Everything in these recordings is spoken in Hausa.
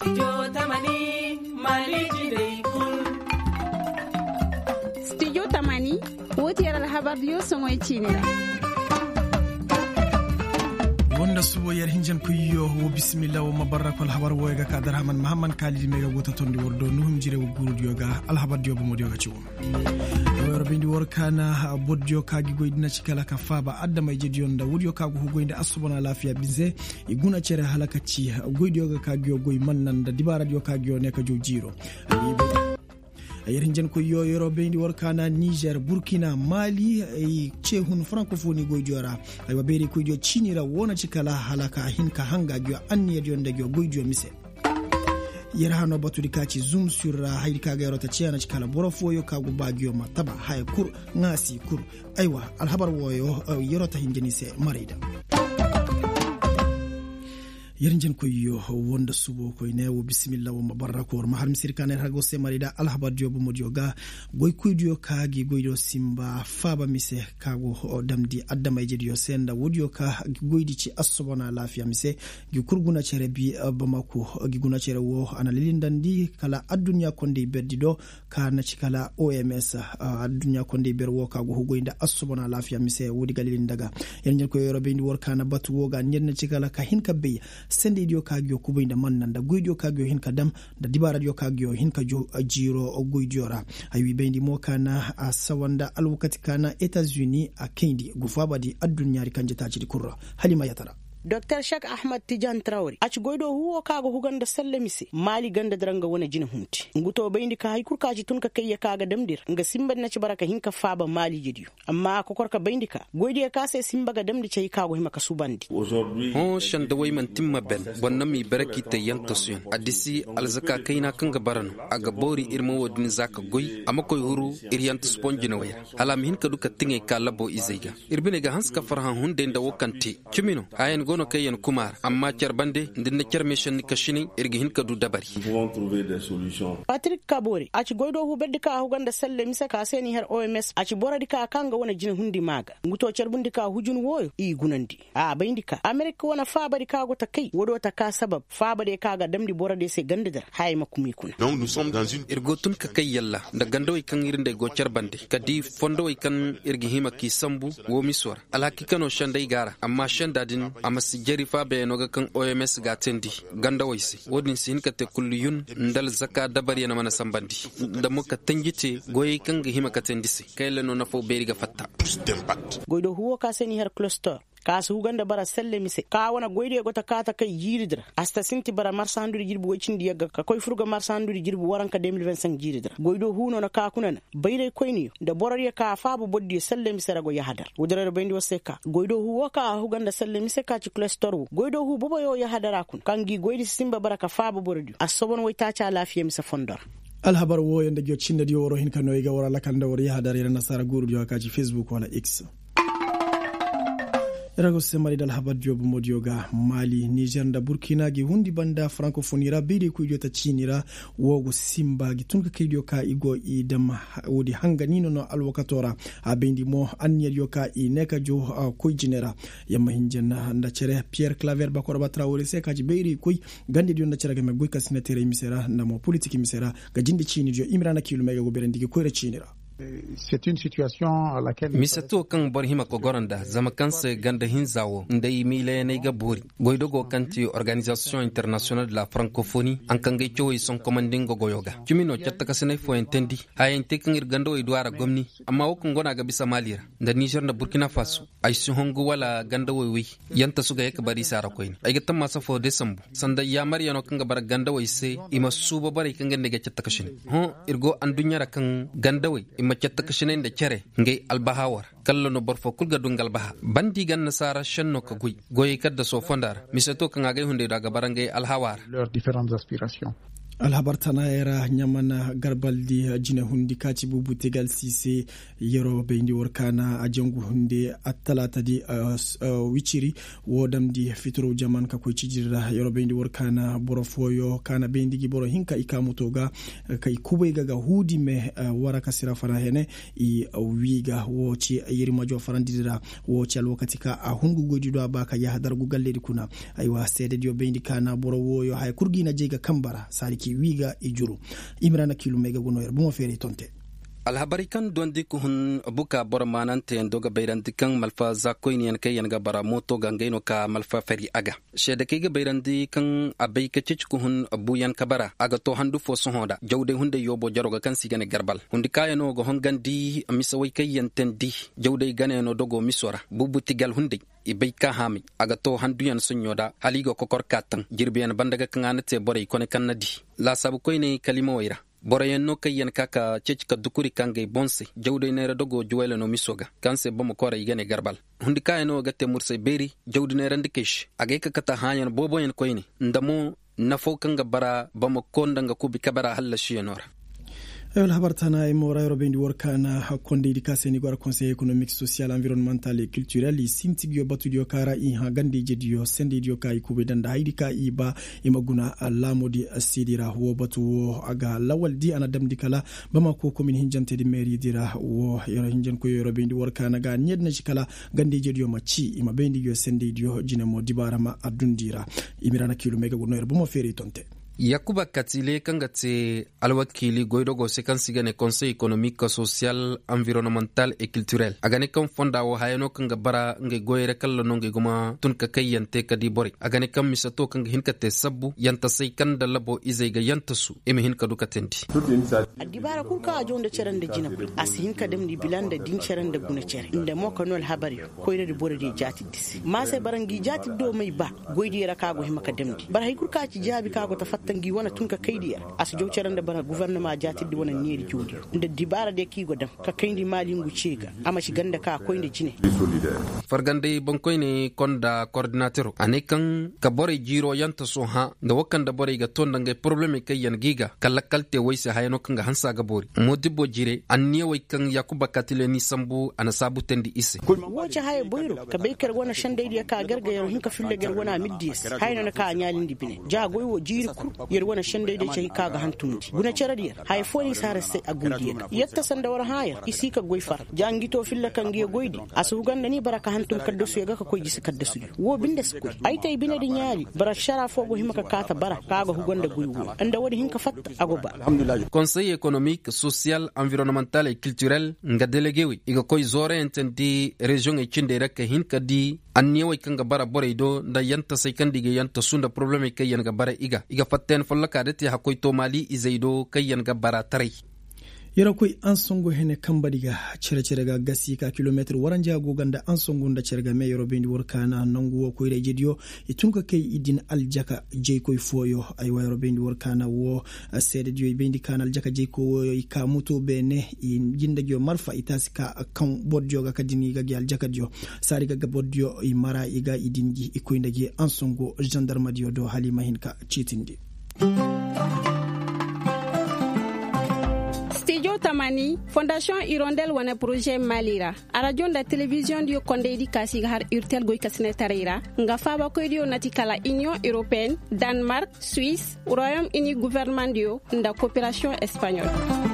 Studio Tamani wotiyar alhabar yo songoy chinira wanda subo yar hinjan kuyo wo bismillah wo mabarakal habar wo ga kadar haman muhammad khalid mega gota tondi wordo nuhum jire wo guru yoga alhabar dio mo dio ga ciwo yo bindi workana bodjo kagi goydina cikala ka faba adda may jedi yonda wudi kago goynde asubana lafiya bize iguna cere halakaci goydi yoga kagi yo goy mannan da dibara dio kagi yo ne ka jojiro yerin jen ko yoro bendi workana Niger Burkina Mali ay chehun francophonie goyjora ay waberi ko jo chinira wona cikala halaka hinka hanga jo anni yonde jo goyjo mise yerhano batudi kaci zoom sur haydi kaga yorota ciana cikala borofo yo kago bagio mataba hay kur ngasi kur aywa alhabar woyo yorota hingenise marida yerin ko yo wonda subo ko newo bismillah wa mabarakor mahar misirkane hago se marida alhabar jobu modioga goy kuydio kaagi goydo simba faba mise kago damdi adama jediyo senda wodio ka goydi ci asobona lafiya mise gi kurguna cere bi bamako gi guna cere wo analilindandi kala adunya konde beddido kana cikala OMS adunya konde berwo kago goyda asobona lafiya mise wodi galilindaga yerin ko yoro bendi workana batu woga nyenna cikala ka hinka be sende idio kagyo kubainda mannan da goydio kagyo hinka dam da dibara dio kagyo hinka jo jiro goydiora ayi bendi mokana asawanda alwakati kana Etats-Unis a kendi gufabadi adunyari kanje tachi kurra halima yatara Dr. Shak Ahmad Tijan Traore aci goydo huwo kaga huganda sallamisi mali ganda dranga wona jina humti nguto bayndi ka haykur kaji tun ka kayya kaga damdir nga simba na ci baraka hinka faba mali jediyo amma ko korka bayndi ka goydi ka sai simba ga damdi cey kago hima ka subandi on shan da way man timma ben bonna mi baraki te yantasun adisi alzaka kaina kanga barano aga bori irmo wodin zaka goy amma koy huru iryantu sponjina waya halam hinka duka tinge kalabo izaiga irbine ga hanska farhan hunde nda wokanti kimino ayen gono kayen kumar amma charbande ndinna charmeshan kashini irgihin kadu dabari Patrick Kabore aci goydo hu beddi ka huganda salle misa ka seni her OMS aci boradi ka kanga wona jina hundi maga nguto charbundi ka hujun woyo i gunandi a bayndika America wona fabari ka go ta kai wodo ta ka sabab fabade ka ga damdi borade se gandadar hay makumi kuna donc nous sommes dans une irgotun ka kai yalla da gandoy kan irinde go charbande kadi fondoy kan irgihima ki sambu wo miswar alhaki kano shandai gara amma shandadin si jerifa be no ga kan OMS ga tendi ganda waisi wodin sin ka te kulliyun ndal zaka dabar yana mana sambandi da muka tangite goyi kan ga hima ka tendisi kai leno na fo beri ga fatta goydo huwo ka seni her cluster kasu huganda bara selle mise ka wana goyde gota kata kay yiridra asta sinti bara marsandu jirbu wacindi yaga ka koy furga marsandu jirbu waranka 2025 yiridra goydo huno na ka kunana bayre koyniyo da borariya ka fabu boddi selle mise rago yahadar wudare bendi waseka goydo huwo ka huganda selle mise ka ci cluster goydo hu bobo yo yahadara kun kangi goydi simba baraka fabu bordi asobon way tacha lafiya mise fondor alhabar wo yanda jo cinna di woro hin kanoy ga wara lakanda wor yahadar yana nasara guru jo ka ci Facebook wala X rago semari dal habar jobu modioga Mali Niger da Burkina gi hundi banda francophonie ra bidi ku jota cinira wogo simba gi tunka kaydio ka igo idam wodi hangani no alwakatora a bendi mo anyer yoka i neka jo ko jinera yamma hinjenna nda cere Pierre Claver Bakora Traoré se kaji beiri koy gande di nda cere ga me boy kasina tere misera ndamo politique misera ga jindi ciniro imrana kilomega go berendigi ko re cinira c'est une situation à laquelle misato kan bar hima ko goranda zama kanse ganda hinzawo ndai mile ne ga bori goydo go kanti organisation internationale de la francophonie an kan ga choy son commanding go goyoga kimino chatta kasene fo entendi hayen tekin irgando e duara gomni amma wokon gona ga bisa malira da Niger da Burkina Faso ay su hongo wala ganda wi yanta suga yaka bari sara koyin ay ga tamma sa fo desambu sanda ya mariano kan ga bar ganda wi se ima suba bare kan ga ne ga chatta kashin ho irgo an dunyara kan ganda wi maccata kashinen da kere ngay albahawar kallo no borfo kulga dungal baha bandi gan nasara shanno ka goy kadda so fondar misato kan agay hunde daga barangay alhawar leurs différentes aspirations alhabartana era nyamana garbaldi jine hundi kaci bubu tegal sise yero bendi workana ajangu hunde atalata di wichiri wodamdi fitro jaman ka ko cijira yero bendi workana borofoyo kana bendi gi boro hinka ikamutoga kai kubay gaga hudi me waraka sira fara hene i wiga woci yiri majo farandira woci alwakati ka hungu godido abaka ya hadar gugalle kuna aywa sede dio bendi kana borowoyo hay kurgina jega kambara sari wiga ijuru imrana kilu mega gonoyer bumo fere tonte alhabarikan dondi ko hun buka bormanante ndoga bayrandi kan malfa zakoyni en kayen ga bara moto gangeno ka malfa feri aga shede kege bayrandi kan abay ka cic ko hun buyan kabara aga to handu fo sohoda jawde hunde yobo jaroga kan sigane garbal hundi kayeno go hon gandi misaway kayen tendi jawde ganeno dogo misora bubu tigal hunde ibay ka hami aga to handu yan sunyoda haligo kokor katan jirbiyan bandaga kanganate boray kone kannadi la sabu koyne kalimo wayra boroyen no kayen kaka cecka dukuri kange bonse jawde nere dogo juwele no misoga kanse bomo kore igane garbal hundi kayeno gatte murse beri jawde nere ndikesh age kata hayan boboyen koyni ndamo nafo kanga bara bomo kondanga kubi kabara halla shiyenora El habartana e mora robendi workana hakonde edikase ni gwara conseil économique social environnemental et culturel i sintigyo batudio kara i ha gande jedio sende dio kai kube danda haidika i ba imaguna lamodi asidira wo batu aga lawal di ana damdi kala bama ko commune hinjante di mairie dira wo yoro hinjan ko robendi workana ga nyedna cikala gande jedio machi ima bendi yo sende dio jinemo dibarama adundira imirana kilo mega gono bo mo feri tonte Yakuba Katile kangate alwakili goidogo sekansigane conseil économique social environnemental et culturel agane kam fonda wo hayano kanga bara nge goyere kala nonge goma tunka kayante kadi bori agane kam misato kanga hinkate sabbu yanta sai kanda labo izaiga yantasu eme hinka dukatendi adibara kurka ajonde cerande jina as hinka dem di bilanda din cerande guna cere inde mo kanol habari koyre di bori di jati disi ma se barangi jati do mai ba goydi raka go himaka demdi bara hay kurka ci jabi kago ta tangi wana tunka kaydiya as jow cerande bana gouvernement jatidde wana neeri jodi nde dibara de kigo dam ka kayndi malingu ciga ama ci ganda ka koynde jine fargande bonkoyne konda coordinateur anekan ka bore jiro yanta so ha da wakanda bore ga tonda ngay problème kayan giga kala kalte wayse hayno kanga hansa ga bori modibbo jire anniye way kan yakuba katile ni sambu ana sabu tendi isse woce haye boyro ka beykar wana shandeydi ka garga yaro hinka fille gar wana middis hayno na ka nyalindi bine jagoy wo jiri yer wana shende de cey kaga hantumdi guna ceradi hay foni sare se agudi yetta sanda wara haya isika goy far jangito filla kangi goydi asu ganda ni baraka hantum kaddo su yaga ko gisi kaddo su wo binde su ay tay bine di nyaali bara shara fogo himaka kata bara kaga hugonda goywo anda wadi hinka fatta agoba alhamdulillah conseil économique social environnemental et culturel nga délégué iga koy zore entendi région e cinde rek hinka di anniyo kanga bara boredo nda yanta sai kandige yanta sunda problème kay yanga bara iga fatten follaka dete hakoy to mali izaido kay yanga bara tarai yara koy an songo hene kambadiga cere ga gasi ka kilometer waranja go ganda an songo nda cerga me yoro bendi workana nangu ko ire jedio itunka kay idin aljaka jey koy foyo ay wayro bendi workana wo sede dio bendi kana aljaka jey ko ka muto bene jinda gyo marfa itasika kan bodjo ga kadini ga aljaka dio sari ga bodjo i mara iga idingi ikoindagi an songo gendarme dio do halima hinka chitindi Studio Tamani, Fondation Hirondelle wana projet Malira. Radio da télévision dio konde edikasi har urtel goy kasne tarira. Nga faba ko dio natikala Union Européenne, Danemark, Suisse, Royaume-Uni gouvernement dio nda coopération espagnole.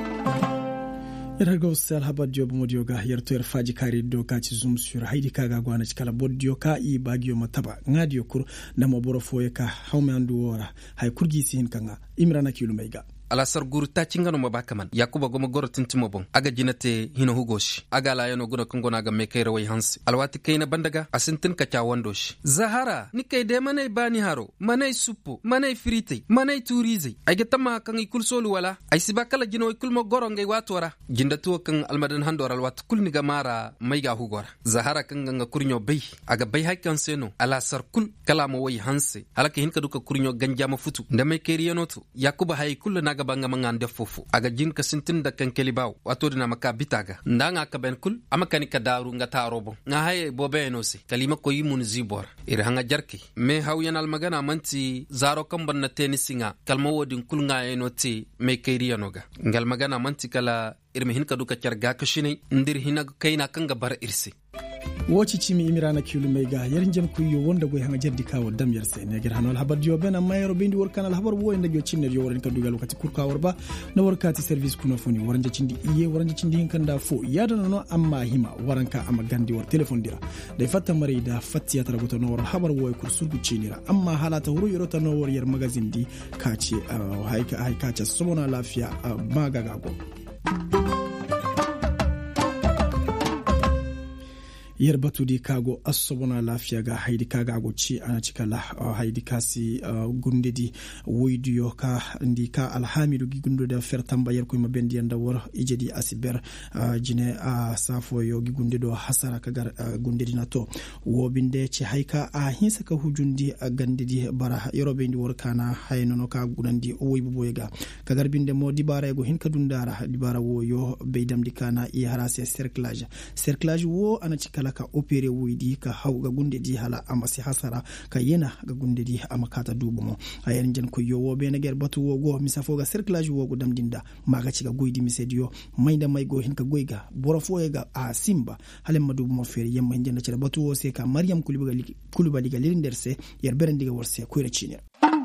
Ergo sel habadio bomodio ga yerto faji kari do ka ci zoom sur haidi kaga gwana ci kala bodio ka i bagio mataba ngadio kur na moboro foye ka hawme andu wora hay kurgi sin kanga imrana kilu meiga alasar guru ta cingano mabakaman yakuba goma goro tintimo bon aga jinate hino hugoshi aga la yano guna kongona ga mekere way hansi alwati kayna bandaga asintin ka chawandoshi zahara ni kay de manay bani haro manay suppo manay frite manay turize ay getama kan ikul solu wala ay sibakala jino ikul mo goro ngay watora jindatu kan almadan handor alwat kulni ga mara mayga hugora zahara kan nga kurnyo bay aga bay haykan seno alasar kul kala mo way hansi halaka hinka duka kurnyo ganjama futu ndame keri yanoto yakuba hay kulna ga banga mangan defufu aga jin ka sintin da kan kelibaw wato dina maka bitaga ndanga ka ben kul amakani ka daru nga tarobo nga haye bobe no se kalima ko yimun zibor ira hanga jarki me hawyanal magana manti zaro kamban na tenisinga kalma wodin kul nga enoti me kayriya noga ngal magana manti kala irme hin ka duka carga ka shine ndir hina kayna kanga bar irsi woci cimi imirana kilu mega yarin jem kuyo wonda go hanga jeddi kawo dam yerse ne ger hanol habar dio bena mayro bindi wor kanal habar wo enda jo cinne yo woren ka dugal wakati kurka warba na warkati service kuno foni waranje cindi iye waranje cindi hin kanda fo yada no amma hima waranka amma gandi war telephone dira dai fatta mari da fatti ya taragoto no war habar wo kur surgu cinira amma halata huru yorota no war yar magazine di kace haika ce somona lafiya magaga go yar batudi kago asobona lafiya ga haidi kaga go ci ana cikala haidi kasi gundedi woidiyo ka ndika alhamidu gi gundo da fertamba yar ko mabendi yanda wor ijedi asiber jine safo yo gi gundedo hasara kagar gundedi nato wo binde ci haika hinsa ka hujundi gandedi bara yorobe ndi wor kana haynono ka gunandi woibu boyega kagar binde mo dibara go hin kadundara dibara wo yo beydamdi kana i harase cerclage wo ana cikala ka opere widi ka hau ga gunde di hala amasi hasara ka yena ga gunde di amakata dubu mo ayen jen ko yowo be na ger batu wo go misafo ga cerclage wo go damdinda maga ci ga goydi misediyo mayda may go hin ka goyga borofo ga a simba halen madubu mo fere yemma jenda ci batu wo se ka maryam kulubali ga lirinderse yer berendiga worse ko recine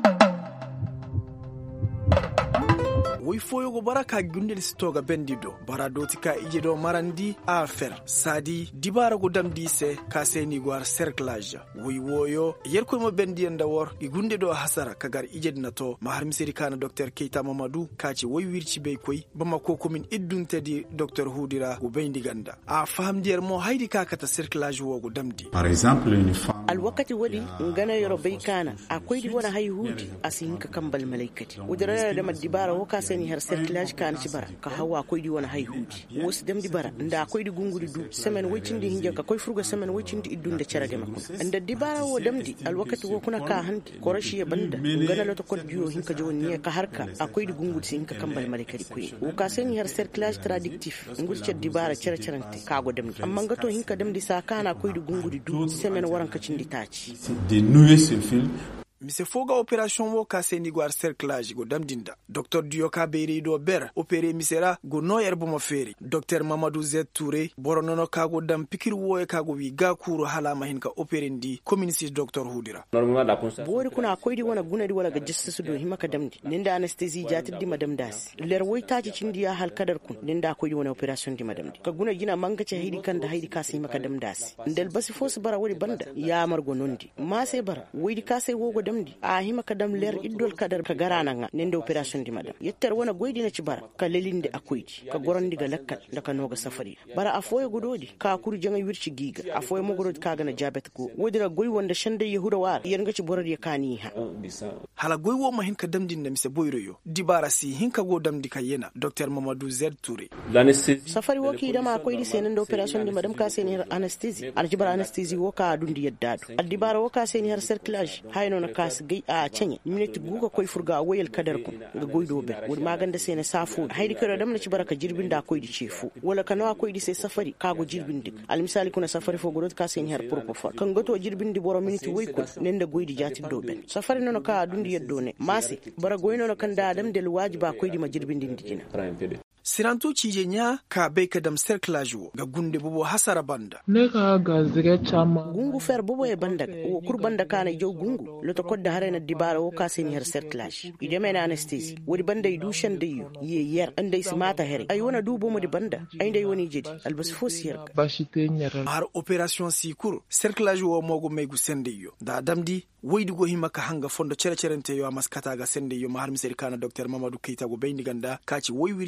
woy foyogo baraka gundel stoga bendido bara dotika ijedo marandi afer sadi dibara go damdi se kaseni gwar cerclage woy woyo yerko mo bendi enda wor gunde do hasara kagar ijedna to mahar misiri kana docteur Keita Mamadou kaci woy wirci be koy bamako komin iddunte di docteur Hudira go bendi ganda a famdier mo haydi kakata cerclage wo go damdi par exemple une femme al wakati wadi ngana yoro be kana akoy di wona hay hudi asinka kambal malaikati udara da madibara wo kaseni har cerclage kan ci bara ka hawa koy di wona hay hudi wos dem di bara nda koy di gungudi du semaine wicindi hinja ka koy furga semaine wicindi iddunde cerage makko anda dibara wo damdi al wakati wo kuna ka hanki korashi ya banda ngana loto kod juro hinka joni ka harka akoy di gungudi sinka kambal malaikati koy wo kaseni har cerclage tradictif ngul ci dibara cerante ka go damdi amma ngato hinka damdi sa kana koy di gungudi du semaine waran ka cindi taci de nouer ce film mise foga operation wo kaseni gwar cerclage go damdinda docteur Dioka Beiri do ber opéré misera go noyer bo mo feri docteur Mamadou Z Touré boronono kago dam pikir wo e kago wi gakuru halama hin ka opéré ndi community docteur Hudira bori kuna koydi wona gunadi wala ga justice do himaka damdi ninda anesthesie jatidi madam das ler woytaji cindiya hal kadar kun ninda koydi wona operation di madam ka guna gina manga ce haydi kanda haydi kasi maka dam das ndel basi fos bara wori banda ya margo nondi ma sai bara woydi kasai wo go damdi a hima kadam ler iddol kadar ka garana nga nende operation di madam yetter wona goydi na ci bara ka lelinde akoydi ka gorandi ga lakkal da ka noga safari bara afoye gododi ka kuru janga wirci giga afoye mo gododi ka gana jabet go wodira goy wonda shande yahuda war yanga ci boradi ya kani ha hala goy wo ma hinka damdin na mise boyroyo dibara si hinka go damdi ka yena docteur Mamadou Z Touré safari woki dama akoydi senen operation di madam ka seni anesthesie aljibara anesthesie wo ka dundi yeddado aldibara wo ka seni har cerclage hayno na kas gai a canye minute guga koy furga wayel kadar ko ga goydo be wodi maganda sene safo haydi kero dam na ci baraka jirbin da koy di chefu wala kana koy di se safari kago jirbin dik al misali kuna safari fo godot ka seni har propofol kan goto jirbin di boro minute way ko nenda goydi jati do ben safari nono ka dundi yeddo ne masi bara goyno no kan da dam del wajiba koy di ma jirbin din dikina siranto cije nya ka bai kadam cerclage wo ga gunde bobo hasara banda ne ka ga zige chama gungu fer bobo e banda wo kur banda kana jow gungu loto kodda harena dibara wo ka seni har cerclage ide mena anesthesie wodi banda i dushan de yu ye yer ande simata here ay wona dubo mo di banda ay ndey woni jedi albas fosier bashite nyara har operation sikur cerclage wo mogo megu sende yo da damdi woydi go himaka hanga fondo cerente yo amaskata ga sende yo mahar miseri kana docteur Mamadou Keita go beyni ganda kaci woy wirci beyre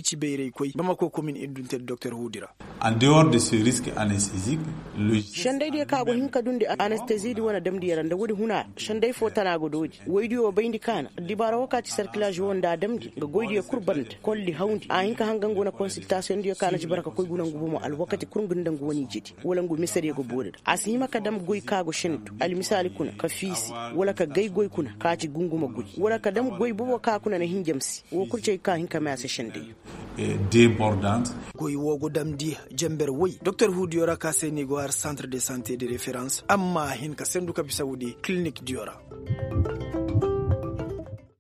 gai koi Bamako commune idunte Dr Hudira. En dehors de ce risque anesthésique, le shandai dia ka go hinka dunde anesthésie di wana damdi yaran da wudi huna shandai fotana go doji waydi o bayndi kana dibara wakati circulage wonda damdi ga goydi kurbant kolli hawndi a hinka hangan gona consultation dia kana ci baraka koy gunan gubo mo al wakati kurgun dan go woni jiti wala ngu misare go bode asima ka dam goy ka go shintu al misali kuna ka fisi wala ka gay goy kuna ka ci gunguma goy wala ka dam goy bobo ka kuna na hinjamsi wo kurce ka hinka ma sa shandai débordante goy wogo damdi jember woy Dr Hudiora ka seni go har centre de santé de référence amma hin ka sendu ka bisawudi clinique diora.